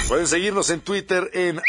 Pueden seguirnos en Twitter en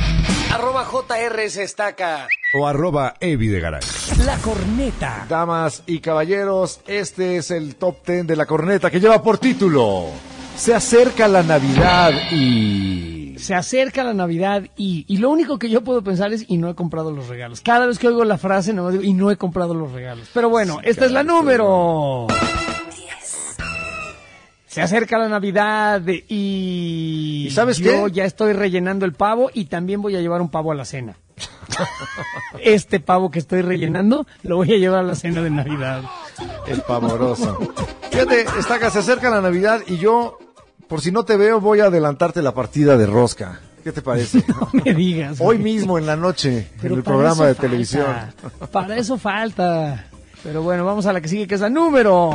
@JRSestaca o @Evidegaray. La Corneta. Damas y caballeros, este es el top 10 de La Corneta, que lleva por título: Se acerca la Navidad y... Se acerca la Navidad y lo único que yo puedo pensar es, y no he comprado los regalos. Cada vez que oigo la frase, no digo, y no he comprado los regalos. Pero bueno, sí, esta es la número 10. Se acerca la Navidad y ¿sabes yo qué? Ya estoy rellenando el pavo y también voy a llevar un pavo a la cena. Este pavo que estoy rellenando lo voy a llevar a la cena de Navidad. El pavoroso. Fíjate, Estaca, se acerca la Navidad y yo, por si no te veo, voy a adelantarte la partida de rosca. ¿Qué te parece? No me digas. Hoy mismo en la noche, pero en el programa de falta, televisión. Para eso falta. Pero bueno, vamos a la que sigue, que es la número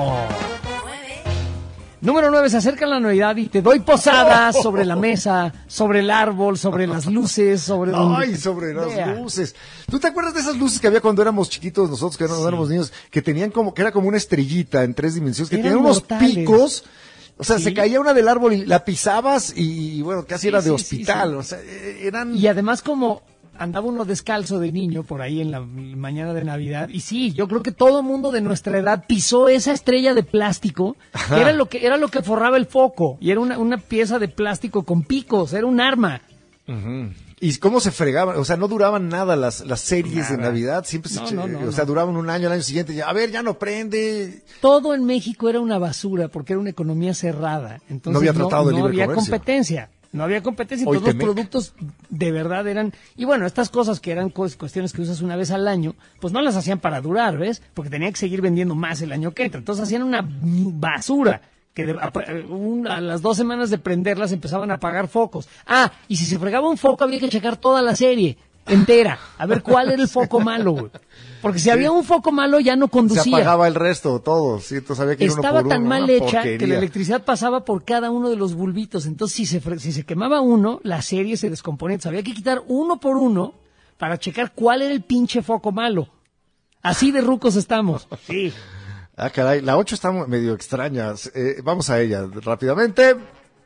9. Se acerca la Navidad y te doy posadas sobre la mesa, sobre el árbol, sobre las luces, sobre donde... Ay, sobre las luces. ¿Tú te acuerdas de esas luces que había cuando éramos chiquitos nosotros, que no éramos niños, que tenían como, que era como una estrellita en 3 dimensiones, que tenían unos picos? O sea, se caía una del árbol y la pisabas y bueno, casi era de hospital. O sea, eran... Y además como... andaba uno descalzo de niño por ahí en la mañana de Navidad y sí, yo creo que todo mundo de nuestra edad pisó esa estrella de plástico, que era lo que forraba el foco, y era una pieza de plástico con picos, era un arma. Uh-huh. ¿Y cómo se fregaban? O sea, no duraban nada las series de Navidad, siempre duraban un año, el año siguiente, ya no prende. Todo en México era una basura porque era una economía cerrada, entonces no había tratado de libre había comercio. competencia. No había competencia, todos los productos de verdad eran... Y bueno, estas cosas que eran cuestiones que usas una vez al año, pues no las hacían para durar, ¿ves? Porque tenía que seguir vendiendo más el año que entra. Entonces hacían una basura, que a las 2 semanas de prenderlas empezaban a apagar focos. Y si se fregaba un foco había que checar toda la serie entera, a ver cuál era el foco malo, güey. Porque si había un foco malo ya no conducía. Se apagaba el resto, todo, sí, entonces había que ir Estaba uno por tan uno, mal una hecha porquería. que la electricidad pasaba por cada uno de los bulbitos. Entonces si se quemaba uno, la serie se descomponía. Entonces había que quitar uno por uno para checar cuál era el pinche foco malo. Así de rucos estamos. Sí. Caray, la 8 está medio extraña. Vamos a ella rápidamente.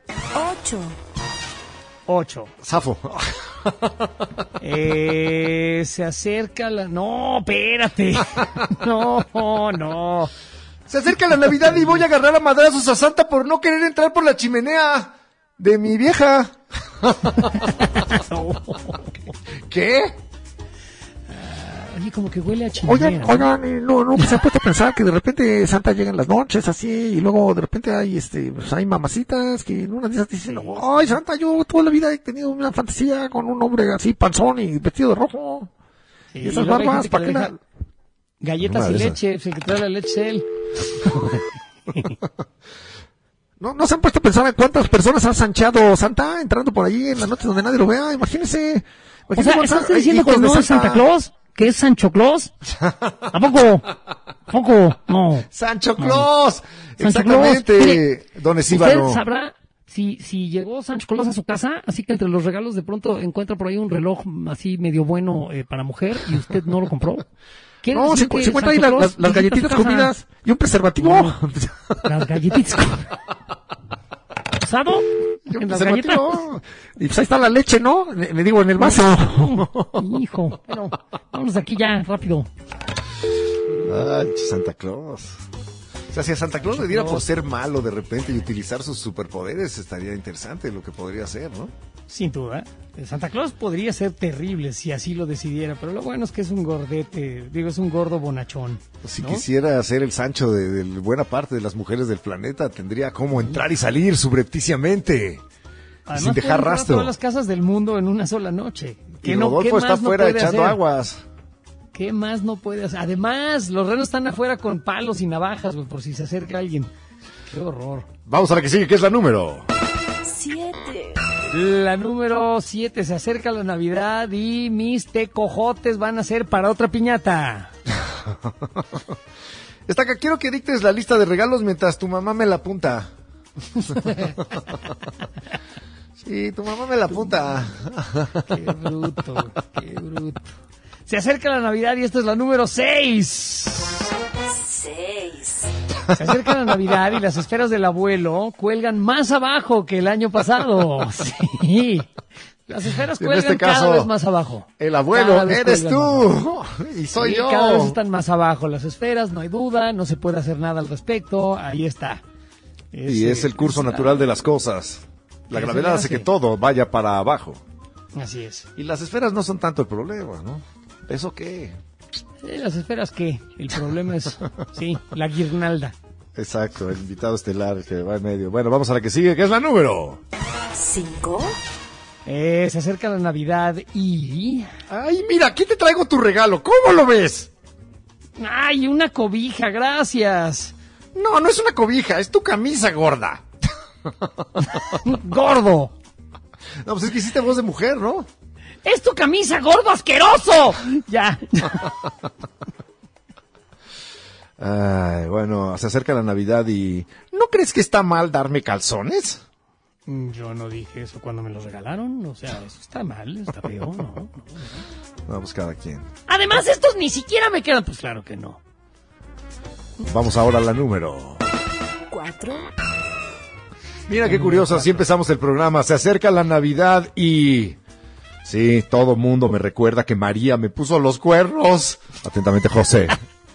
8. Zafo. Se acerca la... No, espérate. No. Se acerca la Navidad y voy a agarrar a madrazos a Santa por no querer entrar por la chimenea de mi vieja. ¿Qué? Oye, como que huele a chimenea. Oigan, no se ha puesto a pensar que de repente Santa llega en las noches así y luego de repente hay pues hay mamacitas que en una de esas dicen, ay Santa, yo toda la vida he tenido una fantasía con un hombre así panzón y vestido de rojo. Sí, y esas barbas, ¿para qué galletas y leche, el que trae la leche es él. No se han puesto a pensar en cuántas personas ha sanchado Santa entrando por ahí en la noche donde nadie lo vea. Imagínense. O sea, ¿estás diciendo que no es Santa Claus? ¿Que es Sancho Claus? ¿A poco? No. ¡Sancho Claus! No. Exactamente. Mire, Don Esíbano. ¿usted sabrá si llegó Sancho Claus a su casa? Así que entre los regalos de pronto encuentra por ahí un reloj así medio bueno para mujer y usted no lo compró. No, se encuentra ahí las galletitas comidas y un preservativo. No, las galletitas ¿Usado? ¿En las galletas? Y pues ahí está la leche, ¿no? Le digo, en el vaso. Hijo, bueno, vámonos de aquí ya, rápido. Ay, Santa Claus. O sea, si a Santa Claus le diera por ser malo de repente y utilizar sus superpoderes, estaría interesante lo que podría hacer, ¿no? Sin duda. Santa Claus podría ser terrible si así lo decidiera, pero lo bueno es que es un gordete, es un gordo bonachón. Pues si ¿no? quisiera ser el Sancho de buena parte de las mujeres del planeta, tendría cómo entrar y salir subrepticiamente. Además, sin dejar rastro. Todas las casas del mundo en una sola noche. Y Rodolfo está afuera echando aguas. ¿Qué más no puede hacer? Además, los renos están afuera con palos y navajas, por si se acerca alguien. ¡Qué horror! Vamos a la que sigue, que es la número 7. La número 7, se acerca la Navidad y mis tecojotes van a ser para otra piñata. Estaca, quiero que dictes la lista de regalos mientras tu mamá me la apunta. Sí, tu mamá me la apunta. Qué bruto. Se acerca la Navidad y esta es la número 6. 6. Se acerca la Navidad y las esferas del abuelo cuelgan más abajo que el año pasado. Sí. Las esferas cuelgan cada vez más abajo. El abuelo eres tú y soy yo. Cada vez están más abajo las esferas, no hay duda, no se puede hacer nada al respecto, ahí está. Es el curso natural de las cosas. La gravedad hace que todo vaya para abajo. Así es. Y las esferas no son tanto el problema, ¿no? ¿Eso qué? Las esferas, ¿qué? El problema es, sí, la guirnalda. Exacto, el invitado estelar que va en medio. Bueno, vamos a la que sigue, que es la número 5. Se acerca la Navidad y... Ay, mira, aquí te traigo tu regalo. ¿Cómo lo ves? Ay, una cobija, gracias. No, no es una cobija, es tu camisa gorda. Gordo. No, pues es que hiciste voz de mujer, ¿no? ¡Es tu camisa, gordo asqueroso! Ya. Ay, bueno, se acerca la Navidad y... ¿No crees que está mal darme calzones? Yo no dije eso cuando me los regalaron, o sea, eso está mal, está feo, no. No, pues cada quien. Además, estos ni siquiera me quedan, pues claro que no. Vamos ahora a la número 4. Mira qué curioso, así empezamos el programa. Se acerca la Navidad y... Sí, todo mundo me recuerda que María me puso los cuernos. Atentamente, José.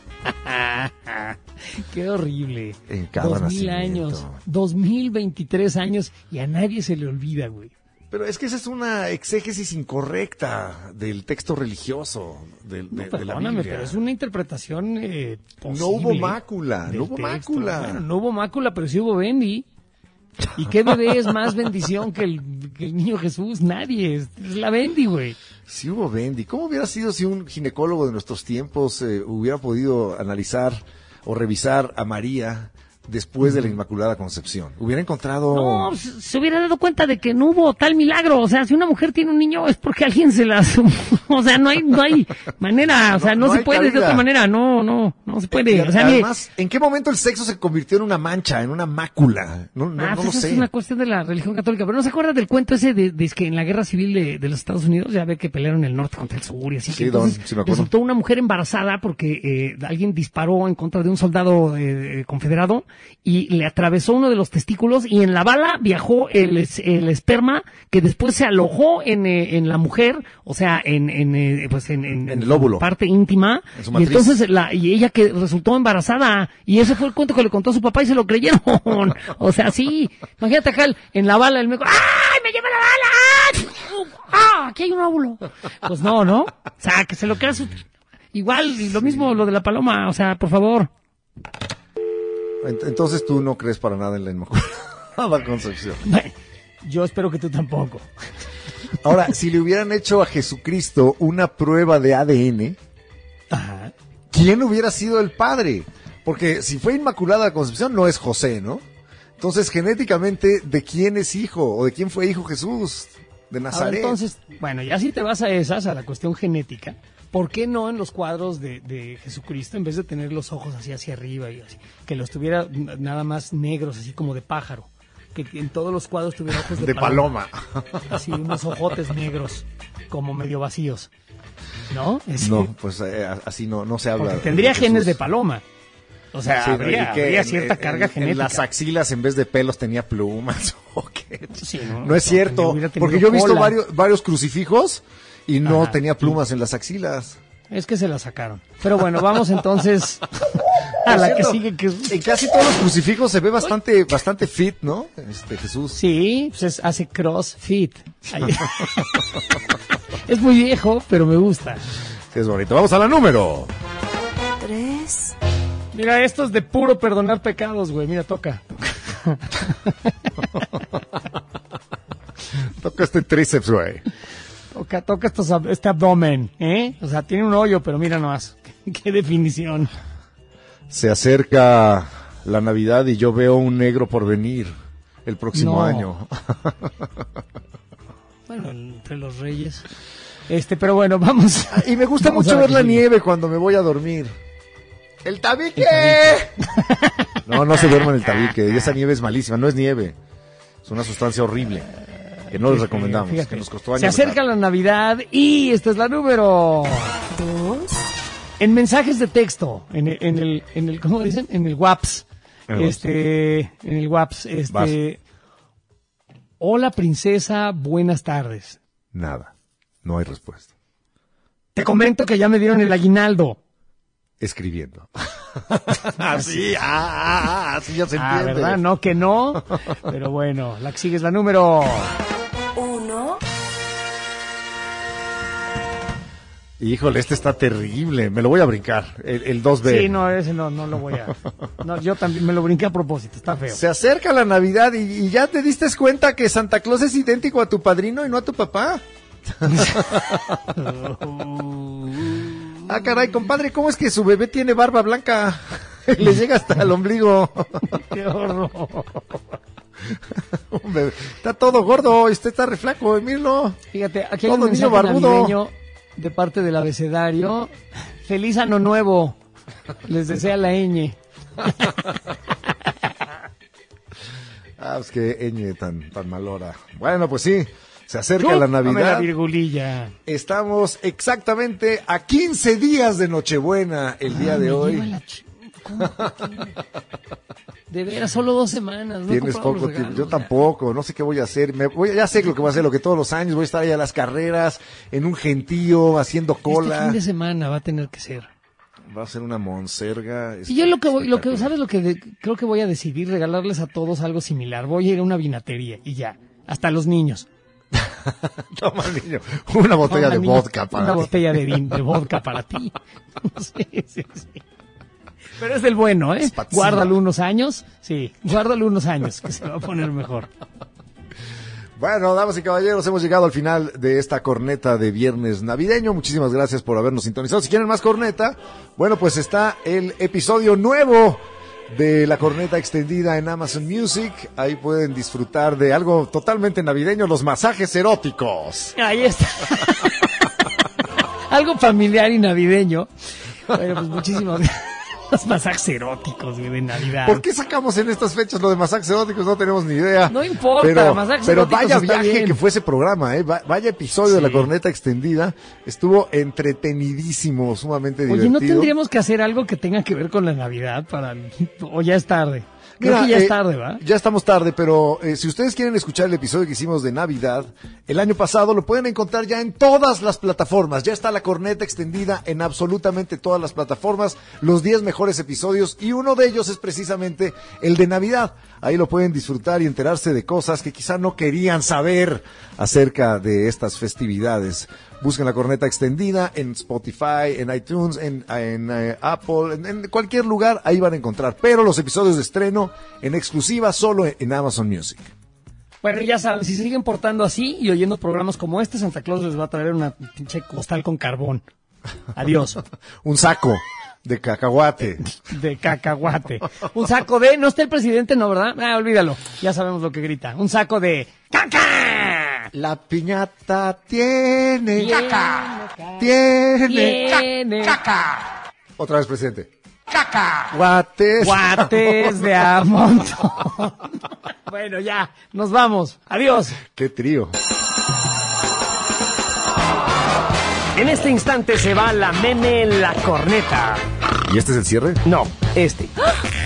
Qué horrible. En cada 2000 años, 2023 años y a nadie se le olvida, güey. Pero es que esa es una exégesis incorrecta del texto religioso de la Biblia. Pero es una interpretación posible. No hubo mácula, no hubo mácula. Bueno, no hubo mácula, pero sí hubo Bendy. ¿Y qué bebé es más bendición que el niño Jesús? Nadie, es la Bendy, güey. Sí hubo Bendy. ¿Cómo hubiera sido si un ginecólogo de nuestros tiempos hubiera podido analizar o revisar a María después de la Inmaculada Concepción? Hubiera encontrado... No, se hubiera dado cuenta de que no hubo tal milagro. O sea, si una mujer tiene un niño es porque alguien se las... O sea, no hay manera. O sea, no se puede cabida. De otra manera. No se puede. O sea, además, ¿en qué momento el sexo se convirtió en una mancha, en una mácula? No lo sé. Es una cuestión de la religión católica. Pero ¿no se acuerda del cuento ese de que en la guerra civil de los Estados Unidos ya ve que pelearon el norte contra el sur y así? Sí, que entonces sí me acuerdo. resultó una mujer embarazada porque alguien disparó en contra de un soldado confederado y le atravesó uno de los testículos y en la bala viajó el esperma que después se alojó en la mujer, o sea, en el óvulo, parte íntima, y entonces y ella que resultó embarazada, y ese fue el cuento que le contó a su papá y se lo creyeron. O sea, sí, imagínate acá en la bala el médico, ¡ay, me lleva la bala! ¡Ah, aquí hay un óvulo! Pues no, o sea, que se lo crea igual, y lo mismo lo de la paloma, o sea, por favor. Entonces tú no crees para nada en la Inmaculada Concepción. Yo espero que tú tampoco. Ahora, si le hubieran hecho a Jesucristo una prueba de ADN, ajá, ¿quién hubiera sido el padre? Porque si fue Inmaculada Concepción, no es José, ¿no? Entonces, genéticamente, ¿de quién es hijo? ¿O de quién fue hijo Jesús? De Nazaret. Ahora, entonces, bueno, ya si te vas a la cuestión genética, ¿por qué no en los cuadros de Jesucristo, en vez de tener los ojos así hacia arriba y así, que los tuviera nada más negros, así como de pájaro? Que en todos los cuadros tuviera ojos de paloma. Así, unos ojotes negros, como medio vacíos. ¿No? No, pues así no se habla. Porque tendría genes de paloma. O sea, sí, habría cierta carga genética. En las axilas, en vez de pelos, tenía plumas. Sí, no es cierto, porque yo he visto varios crucifijos y no tenía plumas en las axilas. Es que se la sacaron. Pero bueno, vamos entonces a la que sigue. En casi todos los crucifijos se ve bastante fit, ¿no? Jesús. Sí, pues hace crossfit. Es muy viejo, pero me gusta. Sí, es bonito. Vamos a la número 3. Mira, esto es de puro perdonar pecados, güey. Mira, toca. Toca este tríceps, güey. Toca este abdomen, ¿eh? O sea, tiene un hoyo, pero mira nomás. Qué definición. Se acerca la Navidad y yo veo un negro por venir el próximo año. Bueno, entre los reyes. Pero bueno, vamos. Y me gusta mucho ver la nieve cuando me voy a dormir. ¡El tabique! No se duerma en el tabique. Y esa nieve es malísima. No es nieve. Es una sustancia horrible. Que no les recomendamos. Fíjate, que nos costó años. Se acerca la Navidad y esta es la número 2. En mensajes de texto, en el ¿cómo dicen? En el WhatsApp. En el WhatsApp, Vas. Hola princesa, buenas tardes. Nada, no hay respuesta. Te comento que ya me dieron el aguinaldo. Escribiendo. Así ya se entiende. ¿Verdad? No, que no. Pero bueno, la que sigue es la número... 1, Híjole, este está terrible. Me lo voy a brincar. El 2B. Sí, no, ese no lo voy a... No, yo también me lo brinqué a propósito, está feo. Se acerca la Navidad y ya te diste cuenta que Santa Claus es idéntico a tu padrino y no a tu papá. Ah, caray, compadre, ¿cómo es que su bebé tiene barba blanca? Le llega hasta el ombligo. ¡Qué horror! Hombre, está todo gordo, usted está re flaco, míralo. Fíjate, aquí hay Todo un niño mensaje barbudo. navideño de parte del abecedario. ¡Feliz Año Nuevo! Les desea la ñ. Ah, pues que ñ tan malora. Bueno, pues sí, se acerca la Dame la Navidad. virgulilla. Estamos exactamente a 15 días de Nochebuena el día de Me hoy. lleva la ¿Cómo que? De veras, solo 2 semanas. No Tienes compramos poco regalos, tiempo, yo ya. tampoco, no sé qué voy a hacer. Ya sé lo que voy a hacer, lo que todos los años voy a estar ahí a las carreras, en un gentío, haciendo Este cola. fin de semana va a tener que ser. Va a ser una monserga. Y yo ¿sabes lo que creo que voy a decidir? Regalarles a todos algo similar. Voy a ir a una vinatería y ya. Hasta los niños. Toma, niño, una botella Toma, de niño, vodka para una ti. botella de vodka para ti. Sí. Pero es del bueno, ¿eh? Spatsiva. Guárdalo unos años. Sí, guárdalo unos años, que se va a poner mejor. Bueno, damas y caballeros, hemos llegado al final de esta corneta de viernes navideño. Muchísimas gracias por habernos sintonizado. Si quieren más corneta, bueno, pues está el episodio nuevo de la corneta extendida en Amazon Music. Ahí pueden disfrutar de algo totalmente navideño, los masajes eróticos. Ahí está. Algo familiar y navideño. Bueno, pues muchísimas gracias. Los masajes eróticos, güey, de Navidad. ¿Por qué sacamos en estas fechas lo de masajes eróticos? No tenemos ni idea. No importa, masajes pero eróticos vaya está viaje bien. que fue ese programa, ¿eh? Vaya episodio de la Sí. corneta extendida. Estuvo entretenidísimo, sumamente Oye, divertido. ¿no tendríamos que hacer algo que tenga que ver con la Navidad para o ya es tarde? Creo Mira, que ya es tarde, ¿va? Ya estamos tarde, pero si ustedes quieren escuchar el episodio que hicimos de Navidad, el año pasado lo pueden encontrar ya en todas las plataformas. Ya está la corneta extendida en absolutamente todas las plataformas, los 10 mejores episodios, y uno de ellos es precisamente el de Navidad. Ahí lo pueden disfrutar y enterarse de cosas que quizá no querían saber acerca de estas festividades. Busquen la corneta extendida en Spotify, en iTunes, en Apple, en cualquier lugar, ahí van a encontrar. Pero los episodios de estreno en exclusiva solo en Amazon Music. Bueno, ya saben, si siguen portando así y oyendo programas como este, Santa Claus les va a traer una pinche costal con carbón. Adiós. Un saco de cacahuate. De cacahuate. Un saco de... No está el presidente, ¿no, verdad? Ah, olvídalo. Ya sabemos lo que grita. Un saco de... ¡Caca! La piñata tiene Caca. Tiene Caca. Otra vez, presidente. Guates. Guates de a montón. Bueno, ya, nos vamos. Adiós. Qué trío. En este instante se va la meme en la corneta. ¿Y este es el cierre? No, este.